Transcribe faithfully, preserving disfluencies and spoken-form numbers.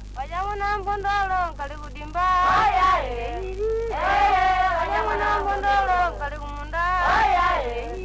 Wanyamuna mbondolo karibu dimba. Aya eh. Eh, wanyamuna mbondolo karibu munda. Aya eh.